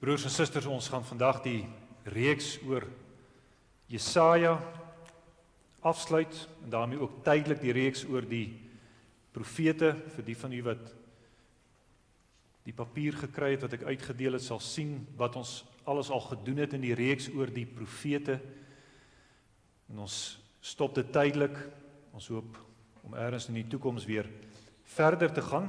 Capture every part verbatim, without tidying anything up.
Broers en susters, ons gaan vandag die reeks oor Jesaja afsluit en daarmee ook tydelik die reeks oor die profete. Vir die van u wat die papier gekry het wat ek uitgedeel het, sal sien wat ons alles al gedoen het in die reeks oor die profete. En ons stop dit tydelik. Ons hoop om ergens in die toekoms weer verder te gaan.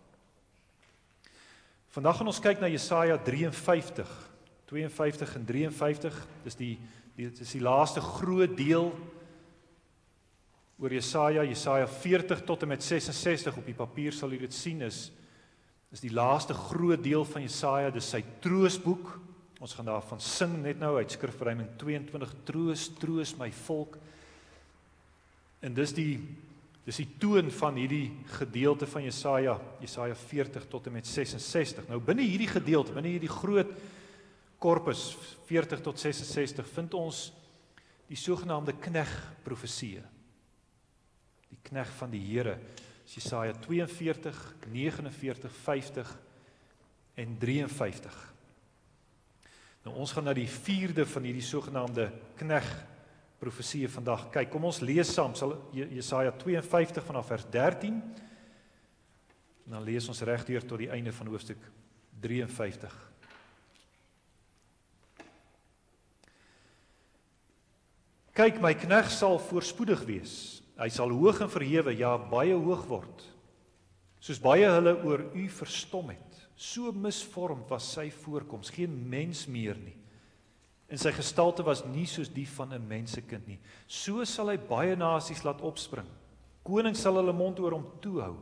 Vandag gaan ons kyk na Jesaja drieënvyftig, tweeënvyftig en drieënvyftig. Dis die, die, dis die laaste groot deel oor Jesaja. Jesaja veertig tot en met ses en sestig, op die papier sal u dit sien, is, is die laaste groot deel van Jesaja. Dis sy troosboek. Ons gaan daarvan sing net nou uit Skrifverruiming tweeëntwintig. Troos, troos my volk. En dis die Dis die toon van hierdie gedeelte van Jesaja, Jesaja veertig tot en met ses en sestig. Nou binne hierdie gedeelte, binne hierdie groot korpus veertig tot ses en sestig, vind ons die sogenaamde knegprofesieë. Die kneg van die Here, Jesaja tweeënveertig, negenenveertig, vyftig en drieënvyftig. Nou ons gaan na die vierde van hierdie sogenaamde kneg profesieë vandag kyk. Kom ons lees saam, sal Jesaja tweeënvyftig vanaf vers dertien, en dan lees ons regdeur tot die einde van hoofstuk drieënvyftig. Kyk, my knegt sal voorspoedig wees, hy sal hoog en verhewe, ja, baie hoog word, soos baie hulle oor u verstom het, so misvormd was sy voorkoms, geen mens meer nie. En sy gestalte was nie soos die van 'n mensekind nie. So sal hy baie nasies laat opspring. Konings sal hulle mond oor hom toehou.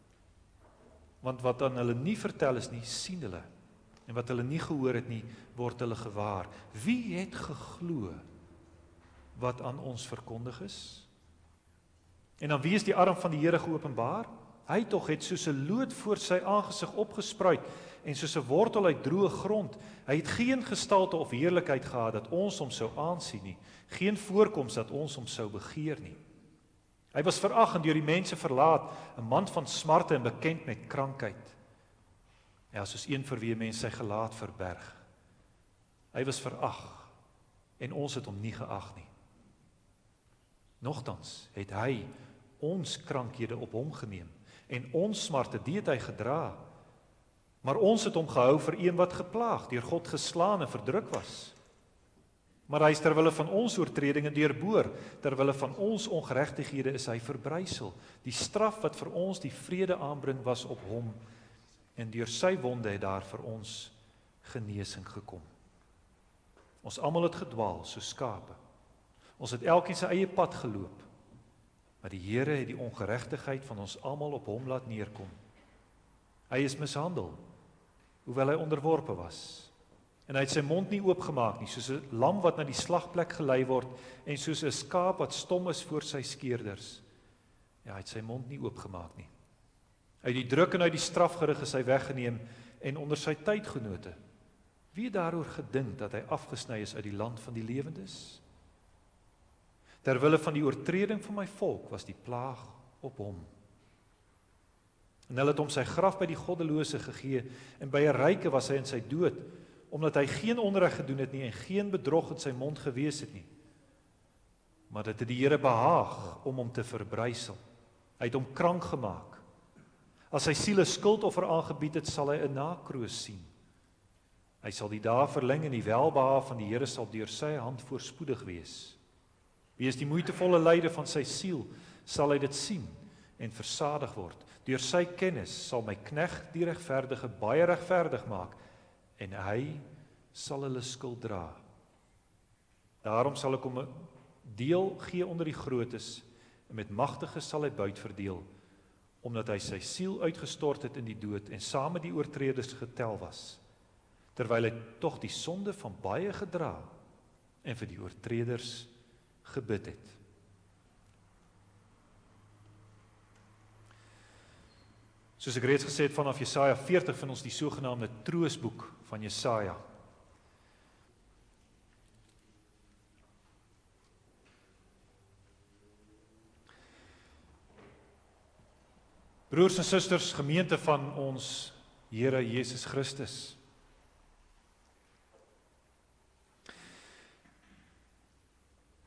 Want wat aan hulle nie vertel is nie, sien hulle. En wat hulle nie gehoor het nie, word hulle gewaar. Wie het geglo wat aan ons verkondig is? En aan wie is die arm van die Here geopenbaar? Hy tog het soos 'n loot voor sy aangesig opgespruit, en soos 'n wortel uit droë grond. Hy het geen gestalte of heerlikheid gehad dat ons hom sou aansien nie, geen voorkoms dat ons hom sou begeer nie. Hy was verag en deur die mense verlaat, 'n man van smarte en bekend met krankheid. Ja, soos een vir wie 'n mens sy gelaat verberg. Hy was verag en ons het hom nie geag nie. Nogtans het hy ons krankhede op hom geneem en ons smarte, die het hy gedra. Maar ons het hom gehou vir een wat geplaag, deur God geslaan en verdruk was. Maar hy is ter wille van ons oortredinge deurboor, ter wille van ons ongeregtighede is hy verbrysel. Die straf wat vir ons die vrede aanbring was op hom, en deur sy wonde het daar vir ons genesing gekom. Ons almal het gedwaal so skape. Ons het elkeen sy eie pad geloop, maar die Here het die ongeregtigheid van ons almal op hom laat neerkom. Hy is mishandel, hoewel hy onderworpe was. En hy het sy mond nie oopgemaak nie, soos 'n lam wat na die slagplek gelei word, en soos 'n skaap wat stom is voor sy skeerders. Ja, hy het sy mond nie oopgemaak nie. Uit die druk en uit die strafgerig is hy weggeneem, en onder sy tydgenote. Wie het daaroor gedink dat hy afgesny is uit die land van die lewendes? Terwille van die oortreding van my volk was die plaag op hom. En hulle het hom sy graf by die goddelose gegee, en by 'n ryke was hy in sy dood, omdat hy geen onreg gedoen het nie, en geen bedrog in sy mond gewees het nie. Maar dit het die Here behaag om hom te verbrysel. Hy het hom krank gemaak. As sy siel 'n skuldoffer aangebied het, sal hy 'n nakroos sien. Hy sal die dae verleng en die welbehae van die Here sal deur sy hand voorspoedig wees. Wie is die moeitevolle lyde van sy siel, sal hy dit sien en versadig word. Deur sy kennis sal my knegt die regverdige baie regverdig maak, en hy sal hulle skuld dra. Daarom sal ek hom 'n deel gee onder die grootes, en met magtiges sal hy buit verdeel, omdat hy sy siel uitgestort het in die dood, en saam met die oortreders getel was, terwyl hy tog die sonde van baie gedra, en vir die oortreders gebid het. Soos ek reeds gesê het, vanaf Jesaja veertig vind ons die sogenaamde troosboek van Jesaja. Broers en susters, gemeente van ons Here Jesus Christus.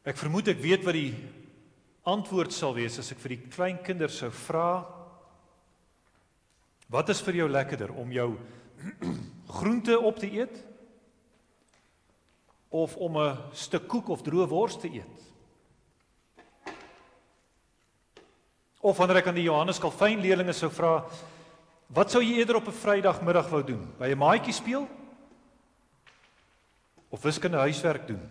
Ek vermoed ek weet wat die antwoord sal wees as ek vir die klein kinders sou vra, wat is vir jou lekkerder, om jou groente op te eet, of om 'n stuk koek of droë wors te eet? Of wanneer ek aan die Johannes Calvin leerlinge sou vra, wat sou jy eerder op 'n Vrydagmiddag wou doen? By 'n maatjie speel? Of wiskunde huiswerk doen?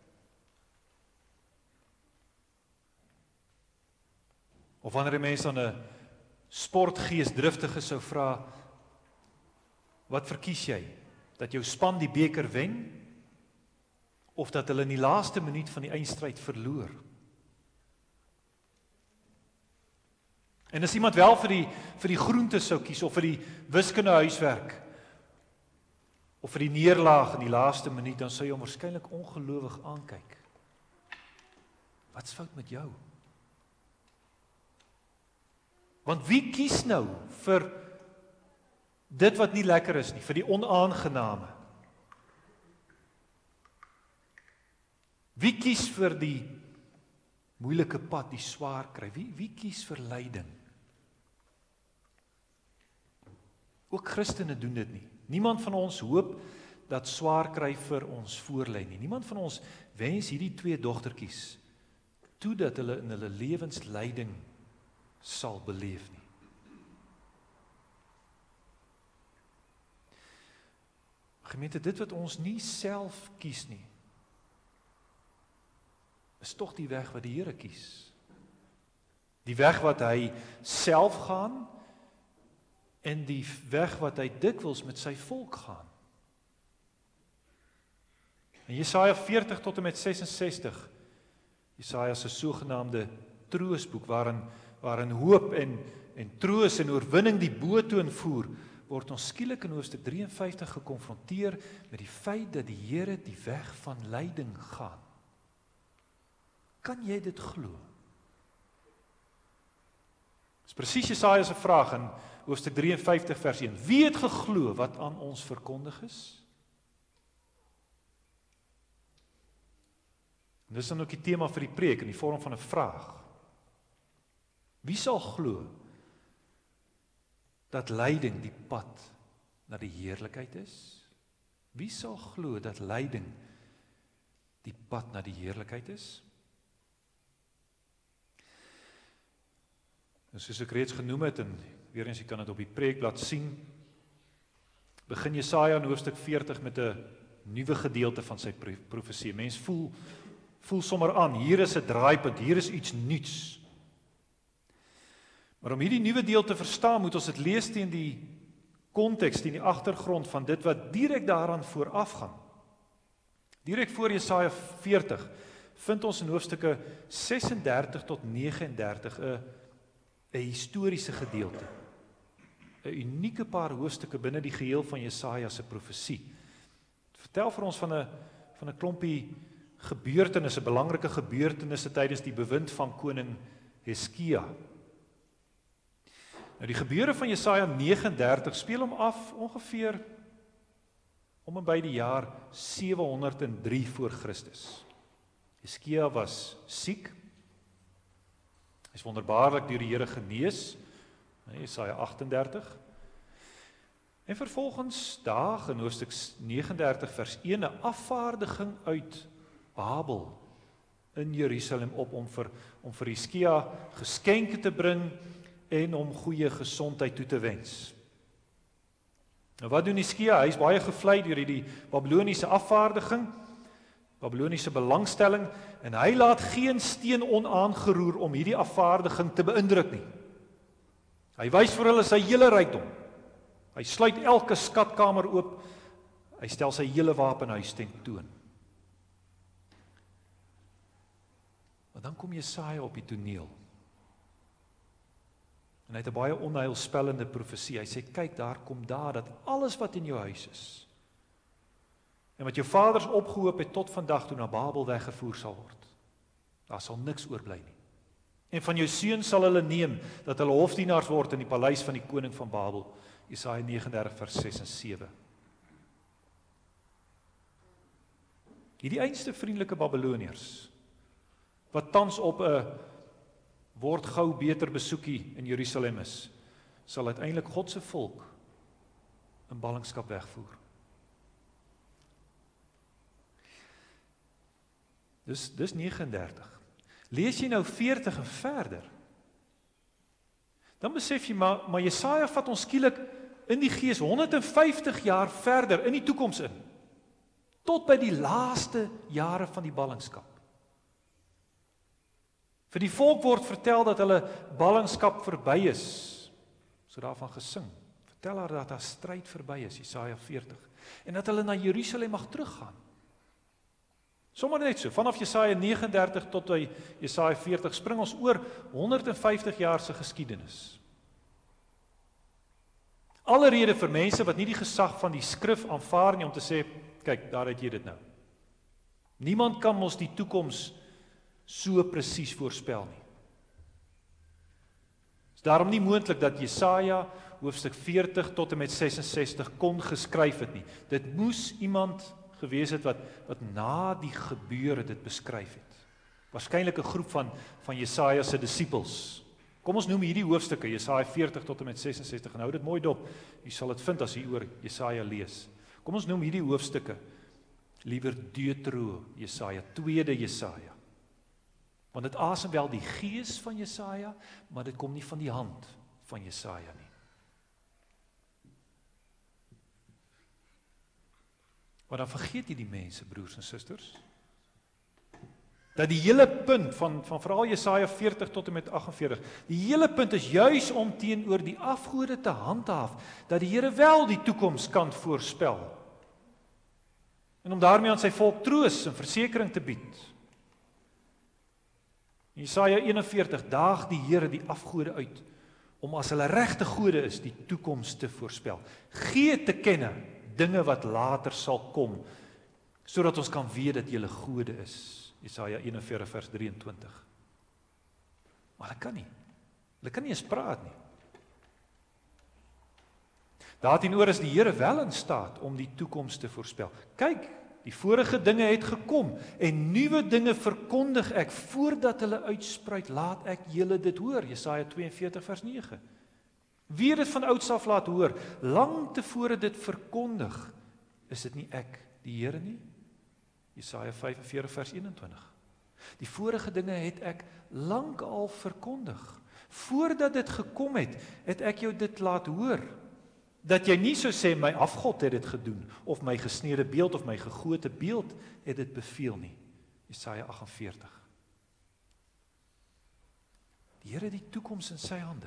Of wanneer 'n mens aan 'n sportgeesdriftige sou vra, wat verkies jy? Dat jou span die beker wen, of dat hulle in die laaste minuut van die eindstryd verloor? En as iemand wel vir die, vir die groente sou kies, of vir die wiskunde huiswerk, of vir die neerlaag in die laaste minuut, dan sou jy hom waarskynlik ongelowig aankyk. Wat's fout met jou? Want wie kies nou vir dit wat nie lekker is nie, vir die onaangename? Wie kies vir die moeilike pad, die swaar kry? Wie, wie kies vir lyding? Ook Christene doen dit nie. Niemand van ons hoop dat swaar kry vir ons voorlê nie. Niemand van ons wens hierdie twee dogtertjies toe dat hulle in hulle lewens lyding sal beleef nie. Gemeente, dit wat ons nie self kies nie, is tog die weg wat die Here kies. Die weg wat hy self gaan, en die weg wat hy dikwels met sy volk gaan. In Jesaja veertig tot en met ses en sestig, Jesaja se sogenaamde troosboek, waarin, waarin hoop en, en troos en oorwinning die boetoon voer, word ons skielik in hoofstuk drie en vyftig gekonfronteer met die feit dat die Here die weg van lyding gaan. Kan jy dit glo? Dis presies Jesaja se vraag in hoofstuk drie en vyftig vers een. Wie het geglo wat aan ons verkondig is? En dis dan ook die tema vir die preek in die vorm van 'n vraag. Wie sal glo dat lyding die pad na die heerlikheid is? Wie sal glo dat lyding die pad na die heerlikheid is? En soos ek reeds genoem het, en weer eens, jy kan dit op die preekblad sien, begin Jesaja in hoofstuk veertig met 'n nuwe gedeelte van sy profesie. Mens voel, voel sommer aan, hier is 'n draaipunt, hier is iets nuuts. Maar om hierdie nuwe deel te verstaan, moet ons dit lees teen die konteks, teen die agtergrond van dit wat direk daaraan vooraf gaan. Direk voor Jesaja veertig vind ons in hoofstukke ses en dertig tot nege en dertig 'n 'n historiese gedeelte. 'n Unieke paar hoofstukke binne die geheel van Jesaja se profesie. Het vertel vir ons van 'n van 'n klompie gebeurtenisse, belangrike gebeurtenisse tydens die bewind van koning Hizkia. Nou die gebeure van Jesaja nege en dertig speel hom af ongeveer om en by die jaar sewe honderd en drie voor Christus. Hizkia was siek. Hy is wonderbaarlik deur die Here genees, Jesaja agt en dertig. En vervolgens daag in hoofstuk nege en dertig vers een 'n afvaardiging uit Babel in Jerusalem op om vir om vir Hizkia geskenke te bring en om goeie gesondheid toe te wens. Nou wat doen Hizkia? Hy is baie gevlei deur hierdie Babiloniese afvaardiging, Babiloniese belangstelling, en hy laat geen steen onaangeroer om hierdie afvaardiging te beïndruk nie. Hy wys vir hulle sy hele rykdom. Hy sluit elke skatkamer oop. Hy stel sy hele wapenhuis tentoon. Maar dan kom Jesaja op die toneel. En hy het 'n baie onheilspellende profesie. Hy sê, kyk, daar kom daar dat alles wat in jou huis is, en wat jou vaders opgehoop het tot vandag toe na Babel weggevoer sal word. Daar sal niks oorbly nie. En van jou seuns sal hulle neem, dat hulle hofdienaars word in die paleis van die koning van Babel. Jesaja nege en dertig vers ses en sewe. Hierdie einste vriendelike Babiloniërs wat tans op 'n word gou beter besoekie in Jerusalem is, sal uiteindelik God se volk in ballingskap wegvoer. Dis dis nege en dertig. Lees jy nou veertig en verder, dan besef jy maar, maar Jesaja vat ons skielik in die gees honderd en vyftig jaar verder in die toekoms in, tot by die laaste jare van die ballingskap. Vir die volk word vertel dat hulle ballingskap verby is, so daarvan gesing. Vertel haar dat haar stryd verby is, Jesaja veertig, en dat hulle na Jerusalem mag teruggaan. Sommige net so, vanaf Jesaja nege en dertig tot by Jesaja veertig, spring ons oor honderd en vyftig jaar se geskiedenis. Alle rede vir mense wat nie die gesag van die skrif aanvaar nie om te sê, kyk, daar het jy dit nou. Niemand kan mos die toekoms so presies voorspel nie. Is daarom nie moontlik dat Jesaja hoofstuk veertig tot en met ses en sestig kon geskryf het nie. Dit moes iemand gewees het wat wat na die gebeure dit beskryf het. Waarskynlik 'n groep van van Jesaja se disippels. Kom ons noem hierdie hoofstukke Jesaja veertig tot en met ses en sestig en hou dit mooi dop. Jy sal dit vind as jy oor Jesaja lees. Kom ons noem hierdie hoofstukke liewer Deutero Jesaja, tweede Jesaja. Want dit asem wel die gees van Jesaja, maar dit kom nie van die hand van Jesaja nie. Maar dan vergeet jy die mense, broers en susters, dat die hele punt van, van veral Jesaja veertig tot en met agt en veertig, die hele punt is juis om teenoor die afgode te handhaaf, dat die Here wel die toekoms kan voorspel. En om daarmee aan sy volk troos en versekering te bied. In Jesaja eenenveertig daag die Here die afgode uit, om as hulle regte gode is, die toekoms te voorspel. Gee te kenne dinge wat later sal kom, sodat ons kan weet dat julle gode is. Jesaja eenenveertig vers drieëntwintig. Maar hulle kan nie. Hulle kan nie eens praat nie. Daarteenoor is die Here wel in staat om die toekoms te voorspel. Kyk, die vorige dinge het gekom en nuwe dinge verkondig ek voordat hulle uitspruit, laat ek julle dit hoor. Jesaja tweeënveertig vers nege. Wie het dit van ouds af laat hoor, lang tevore dit verkondig, is dit nie ek, die Here nie? Jesaja vyfenveertig vers eenentwintig. Die vorige dinge het ek lank al verkondig. Voordat dit gekom het, het ek jou dit laat hoor. Dat jy nie so sê, my afgod het dit gedoen, of my gesneede beeld, of my gegote beeld het dit beveel nie. Jesaja agt en veertig. Die Here het die toekoms in sy hande.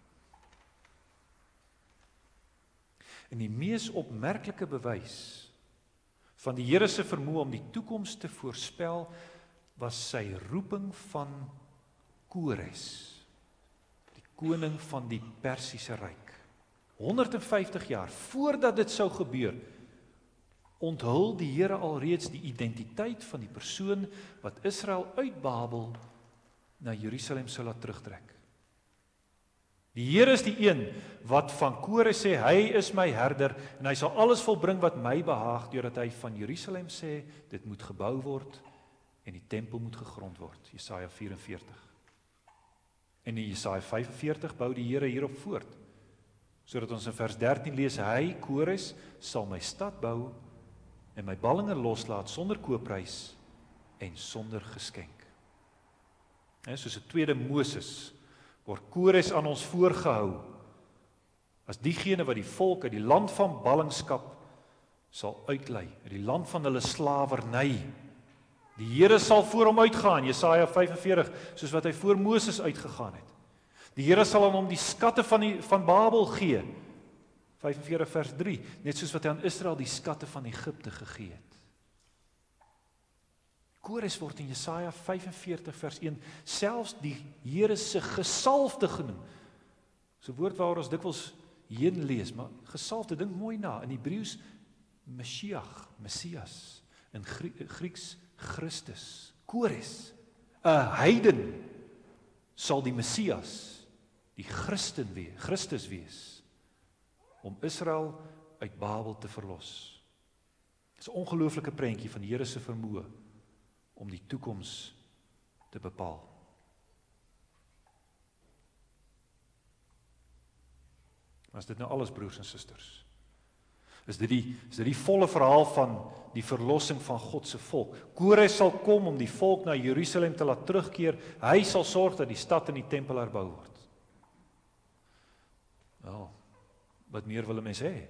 En die mees opmerklike bewys van die Here se vermoë om die toekoms te voorspel, was sy roeping van Kores, die koning van die Persiese ryk. honderd en vyftig jaar voordat dit sou gebeur, onthul die Here alreeds die identiteit van die persoon wat Israel uit Babel na Jerusalem sou laat terugtrek. Die Here is die een wat van Kores sê, hy is my herder en hy sal alles volbring wat my behaag, deurdat hy van Jerusalem sê, dit moet gebou word en die tempel moet gegrond word. Jesaja vyfenveertig. En in Jesaja vyfenveertig bou die Here hierop voort, sodat ons in vers dertien lees, hy, Kores, sal my stad bou en my ballinge loslaat sonder koopprys en sonder geskenk. En soos 'n tweede Moses word Kores aan ons voorgehou as diegene wat die volk uit die land van ballingskap sal uitlei, uit die land van hulle slawerny. Die Here sal voor hom uitgaan, Jesaja vyfenveertig, soos wat hy voor Moses uitgegaan het. Die Here sal aan hom die skatte van, die, van Babel gee, vyfenveertig vers drie, net soos wat hy aan Israel die skatte van Egipte gegee het. Kores word in Jesaja vyfenveertig vers een selfs die Here se gesalfde genoem. So 'n woord waar ons dikwels heen lees, maar gesalfde, dink mooi na, in Hebreëus Mashiach, Messias, in Grieks Christus. Kores, 'n heiden, sal die Messias, die Christen wees, Christus wees, om Israel uit Babel te verlos. Dit is 'n ongelooflike prentjie van die Here se vermoë om die toekoms te te bepaal. As dit nou alles, broers en susters, is dit die, is dit die volle verhaal van die verlossing van God se volk. Kores sal kom om die volk na Jerusalem te laat terugkeer. Hy sal sorg dat die stad en die tempel herbou word. Wel, wat meer wil 'n mens hê?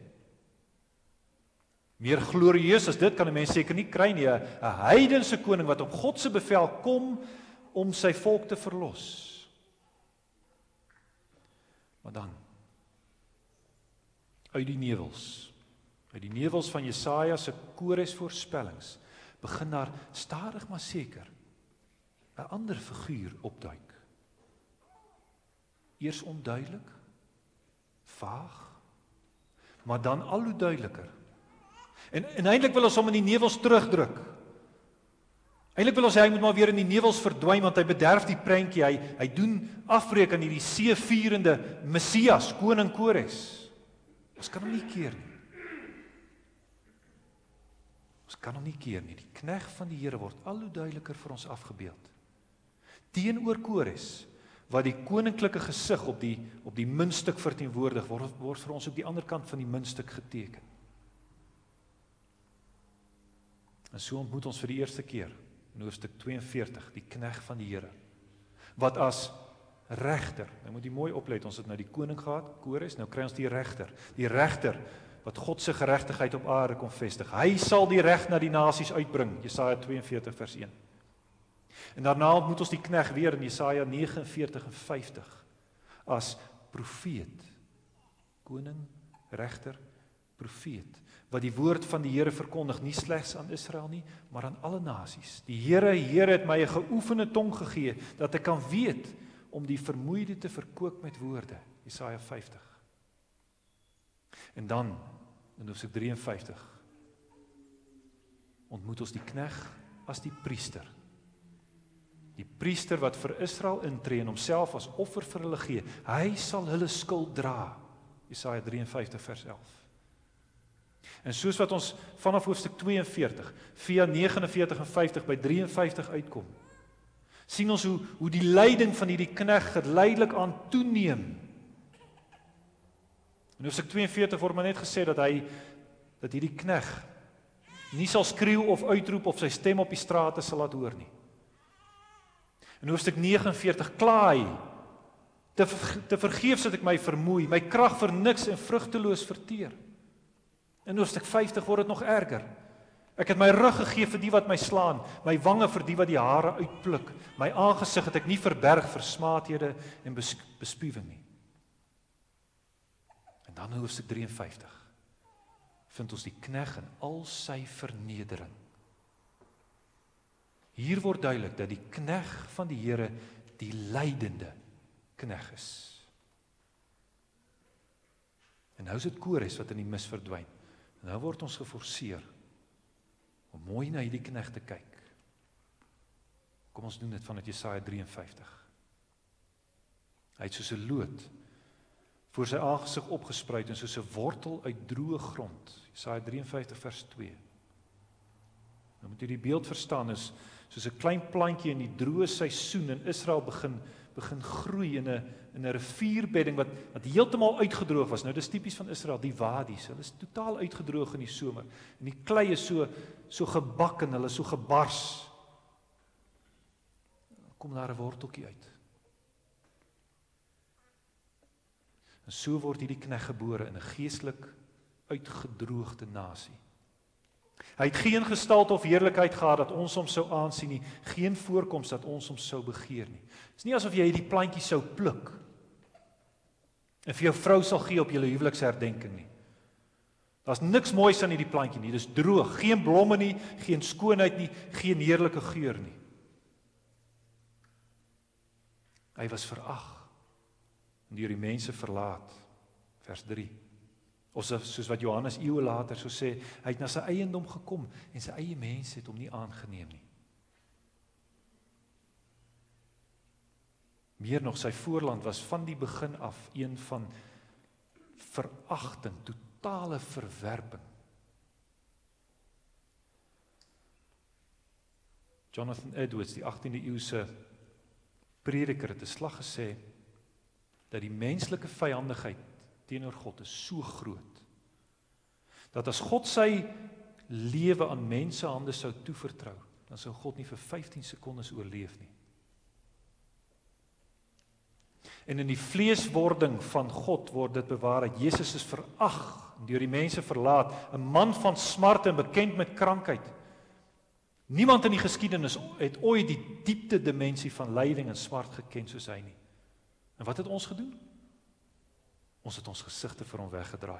Meer glorieus as dit kan 'n mens seker nie kry nie. 'n heidense koning wat op God se bevel kom om sy volk te verlos. Maar dan, uit die nevels, uit die nevels van Jesaja se Kores voorspellings, begin daar stadig maar seker 'n ander figuur opduik. Eers onduidelik, vaag, maar dan al hoe duideliker. En, en eintlik wil ons hom in die nevels terugdruk. Eintlik wil ons hy moet maar weer in die nevels verdwyn, want hy bederf die prentjie, hy, hy doen afbreek aan hierdie seevierende Messias, koning Kores. Ons kan hom nie keer nie. Ons kan hom nie keer nie. Die knegg van die Here word al hoe duideliker vir ons afgebeeld. Teenoor Kores, wat die koninklike gesig op die, op die muntstuk verteenwoordig, word, word vir ons op die ander kant van die muntstuk geteken. En so ontmoet ons vir die eerste keer in hoofstuk twee en veertig die knegg van die Here, wat as regter, nou moet jy mooi oplet, ons het nou die koning gehad, Kores, nou kry ons die regter, die regter wat God se geregtigheid op aarde kom vestig. Hy sal die reg na die nasies uitbring, Jesaja twee en veertig vers een. En daarna ontmoet ons die knegg weer in Jesaja nege en veertig en vyftig as profeet, koning, regter, profeet, wat die woord van die Here verkondig, nie slegs aan Israel nie, maar aan alle nasies. Die Here, Here het my 'n geoefende tong gegee, dat ek kan weet om die vermoeide te verkoop met woorde, Jesaja vyftig. En dan, in hoofstuk drie en vyftig, ontmoet ons die knegg as die priester. Die priester wat vir Israel intree en homself as offer vir hulle gee. Hy sal hulle skuld dra, Jesaja drie en vyftig vers elf. En soos wat ons vanaf hoofstuk twee en veertig, via nege en veertig en vyftig by drie en vyftig uitkom, sien ons hoe, hoe die lyding van hierdie knegg geleidelik aan toeneem. In hoofstuk twee en veertig word maar net gesê dat hy, dat hierdie knegg nie sal skreeu of uitroep of sy stem op die strate sal laat hoor nie. In hoofstuk nege en veertig kla hy, te, te vergeefs het ek my vermoei, my krag vir niks en vrugteloos verteer. In hoofstuk vyftig word dit nog erger. Ek het my rug gegee vir die wat my slaan, my wange vir die wat die hare uitpluk, my aangesig het ek nie verberg vir smaathede en bes, bespuwing nie. En dan in hoofstuk drie en vyftig vind ons die knegg in al sy vernedering. Hier word duidelik dat die knegg van die Here die lydende knegg is. En nou is dit Kores wat in die mis verdwyn. En nou word ons geforseer om mooi na hierdie knegg te kyk. Kom ons doen dit vanuit Jesaja drie en vyftig. Hy het soos 'n loot voor sy aangesig opgespruit en soos 'n wortel uit droë grond. Jesaja drie en vyftig vers twee. Nou moet jy die beeld verstaan, is soos 'n klein plantjie in die droë seisoen in Israel begin begin groei in 'n in 'n rivierbedding wat wat heeltemal uitgedroog was. Nou dis tipies van Israel, die wadi's. Hulle is totaal uitgedroog in die somer. En die klei is so so gebak en hulle is so gebars. Kom daar 'n worteltjie uit. En so word hierdie knegg gebore in 'n geestelik uitgedroogde nasie. Hy het geen gestalte of heerlikheid gehad dat ons hom sou aansien nie, geen voorkoms dat ons hom sou begeer nie. Dit is nie asof jy hierdie plantjie sou pluk en vir jou vrou sal gee op julle huweliksherdenking nie. Daar's niks moois aan hierdie plantjie nie, dis droog, geen blomme nie, geen skoonheid nie, geen heerlike geur nie. Hy was verag en deur die mense verlaat, vers drie. Of soos wat Johannes eeue later so sê, hy het na sy eiendom gekom en sy eie mense het hom nie aangeneem nie. Meer nog, sy voorland was van die begin af een van veragting, totale verwerping. Jonathan Edwards, die agtiende eeuse Prediker het 'n slag gesê dat die menslike vyandigheid teenoor God is so groot, dat as God sy lewe aan mense hande sou toevertrou, dan sou God nie vir vyftien sekondes oorleef nie. En in die vleeswording van God word dit bewaar dat Jesus is verag, deur die mense verlaat, 'n man van smarte en bekend met krankheid. Niemand in die geskiedenis het ooit die diepte dimensie van lyding en smart geken soos hy nie. En wat het ons gedoen? Ons het ons gesigte vir hom weggedraai.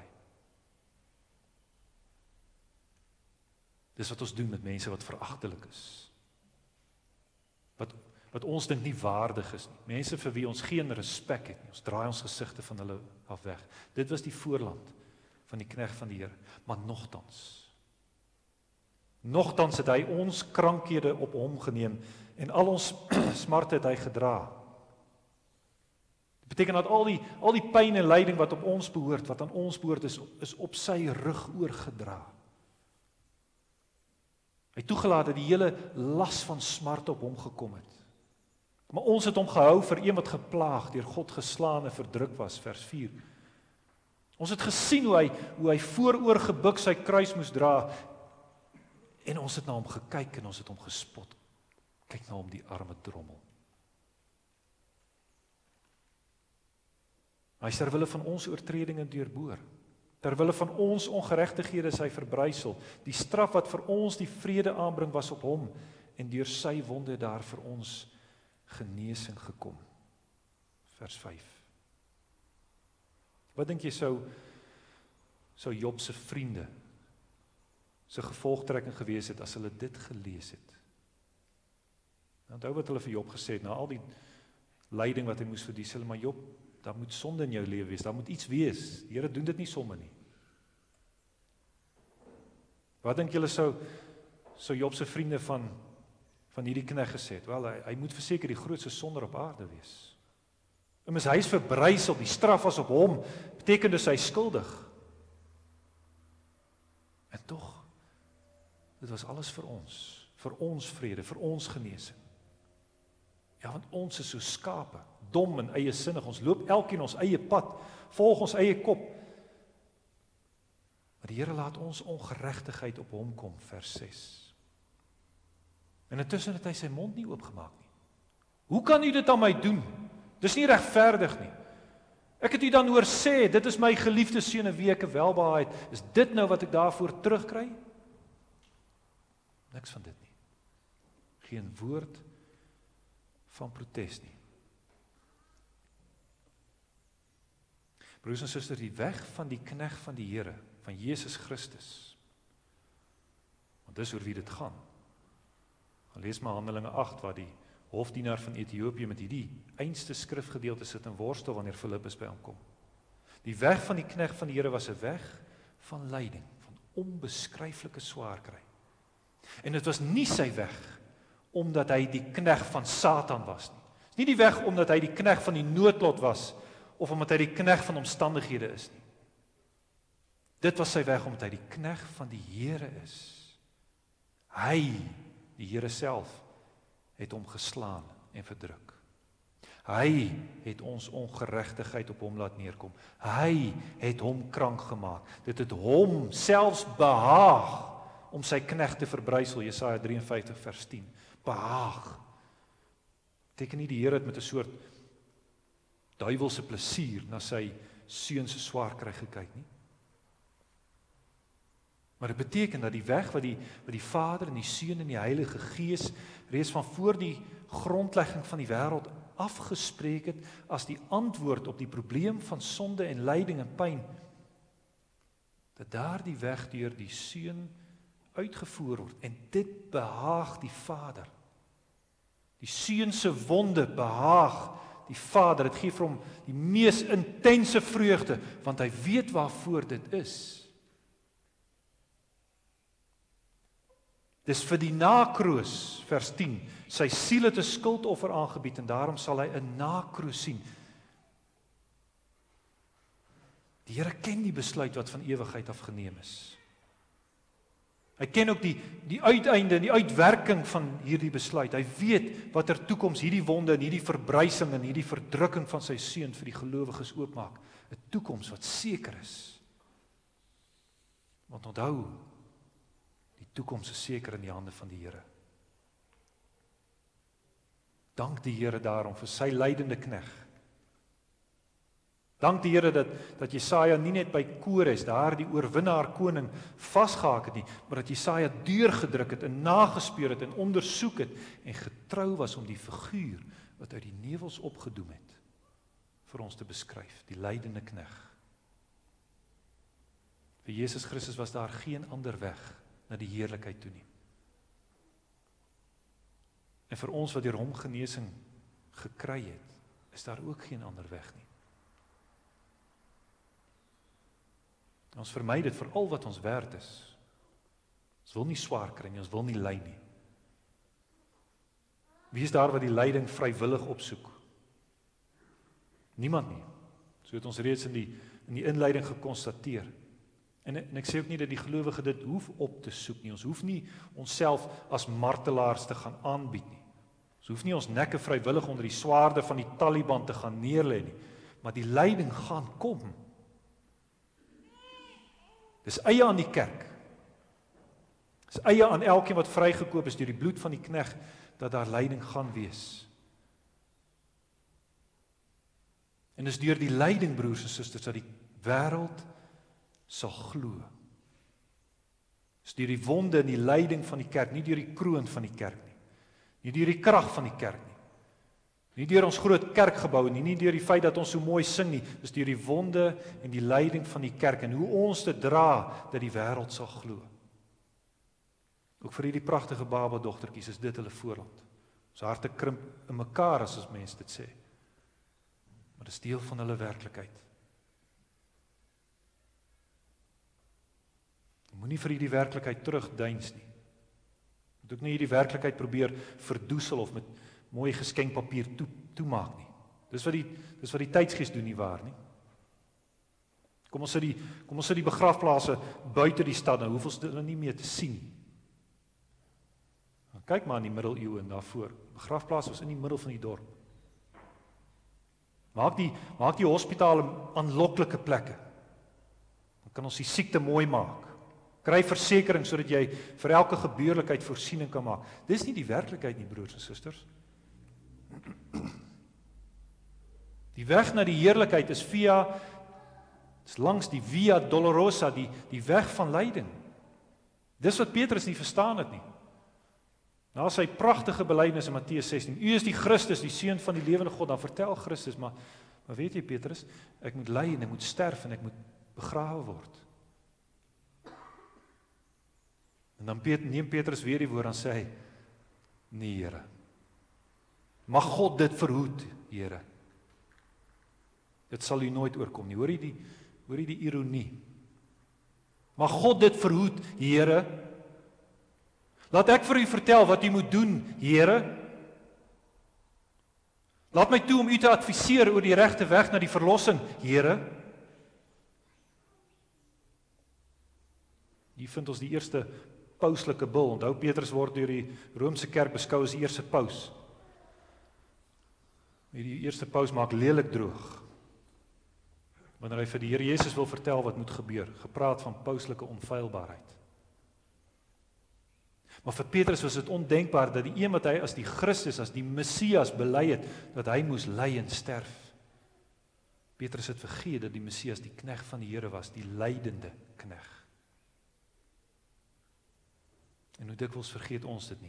Dis wat ons doen met mense wat veragtelik is. Wat wat ons dink nie waardig is nie. Mense vir wie ons geen respek het nie. Ons draai ons gesigte van hulle af weg. Dit was die voorland van die knegt van die Here. Maar nogtans, nogtans het hy ons krankhede op hom geneem en al ons smarte het hy gedra. Dit beteken dat al die, al die pyn en lyding wat op ons behoort, wat aan ons behoort is, is op sy rug oorgedra. Hy het toegelaat dat die hele las van smarte op hom gekom het. Maar ons het hom gehou vir een wat geplaag, deur God geslaan en verdruk was, vers vier. Ons het gesien hoe hy, hoe hy vooroor gebuk sy kruis moes dra, en ons het na hom gekyk en ons het hom gespot. Kyk na hom, die arme drommel. Hy is ter wille van ons oortredinge deurboor. Ter wille van ons ongeregtighede is hy verbrysel. Die straf wat vir ons die vrede aanbring was op hom, en deur sy wonde daar vir ons genesing gekom. Vers vyf. Wat dink jy sou, sou Job se vriende se gevolgtrekking gewees het as hulle dit gelees het? Onthou wat hulle vir Job gesê het, na al die lyding wat hy moes verdies, hulle, maar Job, daar moet sonde in jou lewe wees, daar moet iets wees. Die Here doen dit nie sommer nie. Wat dink julle sou, sou Job se vriende van, van hierdie knegt gesê het? Wel, hy, hy moet verseker die grootste sonder op aarde wees. Immers hy is verbrysel, die straf was op hom, beteken dus hy is skuldig. En tog, dit was alles vir ons, vir ons vrede, vir ons genesing. Ja, want ons is so skape, dom en eie sinnig, ons loop elkeen ons eie pad, volg ons eie kop. Maar die Here laat ons ongeregtigheid op hom kom, vers ses. En intussen het hy sy mond nie oopgemaak nie. Hoe kan u dit aan my doen? Dis nie regverdig nie. Ek het u dan hoor sê, dit is my geliefde seun in wie ek welbehae het. Is dit nou wat ek daarvoor terugkry? Niks van dit nie. Geen woord van protes nie. Broers en susters, die weg van die knegt van die Here, van Jesus Christus, want dis oor wie dit gaan. Lees maar Handelinge agt, waar die hofdienaar van Ethiopië met hierdie einste skrifgedeelte sit en worstel wanneer Filippus by hom kom. Die weg van die knegt van die Here was 'n weg van lyding, van onbeskryflike swaar kry. En dit was nie sy weg omdat hy die knegt van Satan was nie. Dit is nie die weg omdat hy die knegt van die noodlot was of omdat hy die knegt van omstandighede is nie. Dit was sy weg omdat hy die knegt van die Here is. Hy, die Here self, het hom geslaan en verdruk. Hy het ons ongeregtigheid op hom laat neerkom. Hy het hom krank gemaak. Dit het hom selfs behaag om sy knegt te verbrysel, Jesaja drie en vyftig vers tien. Behaag. Beteken nie die Here het met 'n soort duiwelse plesier na sy seun se swaar kry gekyk nie. Maar dit beteken dat die weg wat die, wat die Vader en die Seun en die Heilige Gees reeds van voor die grondlegging van die wêreld afgespreek het as die antwoord op die probleem van sonde en lyding en pyn, dat daardie weg deur die Seun uitgevoer word en dit behaag die Vader. Die Seun se wonde behaag die Vader. Dit gee vir hom die mees intense vreugde, want hy weet waarvoor dit is. Dis vir die nakroos, vers tien, sy siel het 'n skuldoffer aangebied en daarom sal hy 'n nakroos sien. Die Here ken die besluit wat van ewigheid af geneem is. Hy ken ook die, die uiteinde en die uitwerking van hierdie besluit. Hy weet wat er toekoms hierdie wonde en hierdie verbrysing en hierdie verdrukking van sy seun vir die gelowiges oopmaak. 'n Toekoms wat seker is. Want onthou, die toekoms is seker in die hande van die Here. Dank die Here daarom vir sy lydende knegg. Dank die Here dat, dat Jesaja nie net by Kores, daar die oorwinnaar koning, vasgehaak het nie, maar dat Jesaja deurgedruk het en nagespeur het en ondersoek het en getrou was om die figuur wat uit die nevels opgedoem het, vir ons te beskryf, die lydende knegg. Vir Jesus Christus was daar geen ander weg na die heerlikheid toe nie. En vir ons wat deur hom genesing gekry het, is daar ook geen ander weg nie. Ons vermy dit vir al wat ons werd is. Ons wil nie swaar kry nie, ons wil nie ly nie. Wie is daar wat die lyding vrywillig opsoek? Niemand nie. So het ons reeds in die, in die inleiding gekonstateer. En, en ek sê ook nie dat die gelowige dit hoef op te soek nie. Ons hoef nie onsself as martelaars te gaan aanbied nie. Ons hoef nie ons nekke vrywillig onder die swaarde van die Taliban te gaan neerlê nie. Maar die lyding gaan kom. Dis eie aan die kerk. Dis eie aan elkeen wat vrygekoop is deur die bloed van die knegg, dat daar lyding gaan wees. En dis deur die lyding, broers en susters, dat die wêreld sal glo. Dis deur die wonde en die lyding van die kerk, nie deur die kroon van die kerk nie. Nie deur die krag van die kerk nie. Nie deur ons groot kerkgebou nie, nie deur die feit dat ons so mooi sing nie, dis deur die wonde en die lyding van die kerk en hoe ons dit dra dat die wêreld sal glo. Ook vir hierdie pragtige babadogtertjies is dit hulle voorland. Ons harte krimp in mekaar as ons mense dit sê. Maar dit is deel van hulle werklikheid. Moenie vir hierdie werklikheid terugdeins nie. Moet ook nie hierdie werklikheid probeer verdoesel of met mooi geskenkpapier toe, toemaak nie. Dis wat die, dis wat die tydsgees doen nie waar nie. Kom ons sit die, kom ons sit die begrafplase buite die stad, nou hoef ons dit nie meer te sien. Kyk maar in die middeleeue en daarvoor. Begrafplaas was in die middel van die dorp. Maak die, maak die hospitale aanloklike plekke. Dan kan ons die siekte mooi maak. Kry versekering sodat jy vir elke gebeurlikheid voorsiening kan maak. Dis nie die werklikheid nie, broers en susters. Die weg na die heerlikheid is via, is langs die Via Dolorosa, die, die weg van lyding. Dis wat Petrus nie verstaan het nie. Na sy pragtige belydenis in Matteus sestien, U is die Christus, die Seun van die lewende God, dan vertel Christus, maar, maar weet jy Petrus, ek moet ly en ek moet sterf en ek moet begrawe word. En dan neem Petrus weer die woord en sê hy, nee Here, mag God dit verhoed, Here. Dit sal U nooit oorkom nie, hoor jy die, hoor jy die ironie? Mag God dit verhoed, Here. Laat ek vir U vertel wat U moet doen, Here. Laat my toe om U te adviseer oor die regte weg na die verlossing, Here. Hier vind ons die eerste pauslike bul. Onthou Petrus word deur die Romeinse kerk beskou as die eerste paus. Hierdie eerste paus maak lelik droog. Wanneer hy vir die Here Jesus wil vertel wat moet gebeur, gepraat van pauslike onfeilbaarheid. Maar vir Petrus was dit ondenkbaar dat die een wat hy as die Christus, as die Messias bely het, dat hy moes ly en sterf. Petrus het vergeet dat die Messias die knegg van die Here was, die lydende knegg. En hoe dikwels vergeet ons dit nie.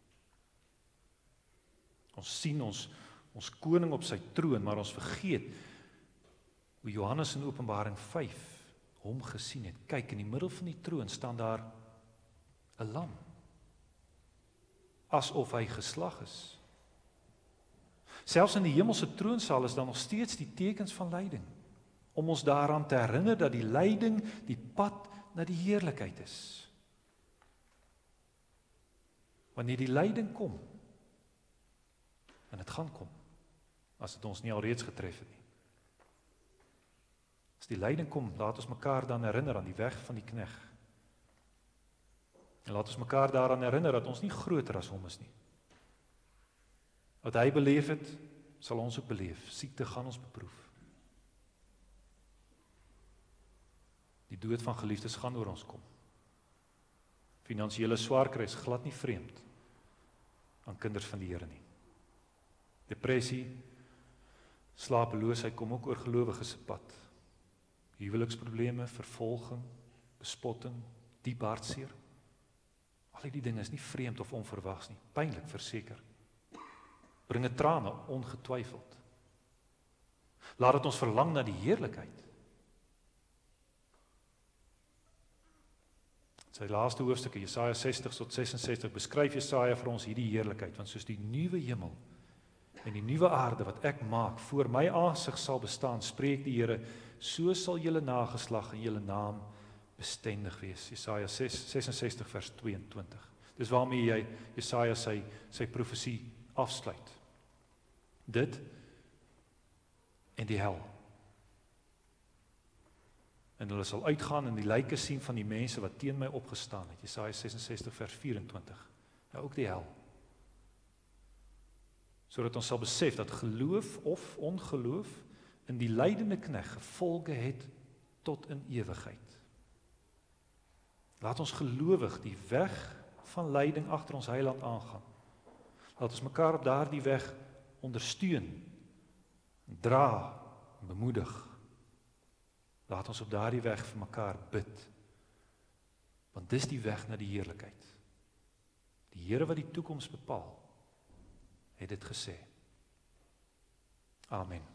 Ons sien ons, ons koning op sy troon, maar ons vergeet hoe Johannes in Openbaring vyf hom gesien het. Kyk, in die middel van die troon staan daar 'n lam. Asof hy geslag is. Selfs in die hemelse troonsaal is daar nog steeds die tekens van lyding, om ons daaraan te herinner dat die lyding die pad na die heerlikheid is. Wanneer die lyding kom, en dit gaan kom, as dit ons nie alreeds getref het nie. As die lyding kom, laat ons mekaar dan herinner aan die weg van die knegg. En laat ons mekaar daaraan herinner dat ons nie groter as hom is nie. Wat hy beleef het, sal ons ook beleef. Siekte gaan ons beproef. Die dood van geliefdes gaan oor ons kom. Finansiële swaar kry is glad nie vreemd aan kinders van die Here nie. Depressie, slapeloosheid kom ook oor gelowiges se pad. Huweliksprobleme, vervolging, bespotting, diep hartseer. Al die dinge is nie vreemd of onverwags nie, pynlik verseker. Bringe trane ongetwyfeld. Laat dit ons verlang na die heerlikheid. Sy laaste hoofstukke, Jesaja sestig tot ses en sestig, beskryf Jesaja vir ons hierdie heerlikheid, want soos die nuwe hemel en die nuwe aarde wat ek maak, voor my aansig sal bestaan, spreek die Here, so sal julle nageslag en julle naam bestendig wees. Jesaja sesensestig vers tweeëntwintig. Dis waarmee jy Jesaja sy, sy profesie afsluit. Dit en die hel. En hulle sal uitgaan en die lyke sien van die mense wat teen my opgestaan het. Jesaja sesensestig vers vyf-en-twintig. Ja, ook die hel. Sodat ons sal besef dat geloof of ongeloof in die lydende knegt gevolge het tot in ewigheid. Laat ons gelowig die weg van lyding agter ons heiland aangaan. Laat ons mekaar op daardie weg ondersteun, dra, bemoedig. Laat ons op daardie weg vir mekaar bid, want dis die weg na die heerlikheid. Die Here wat die toekoms bepaal, het dit gesê. Amen.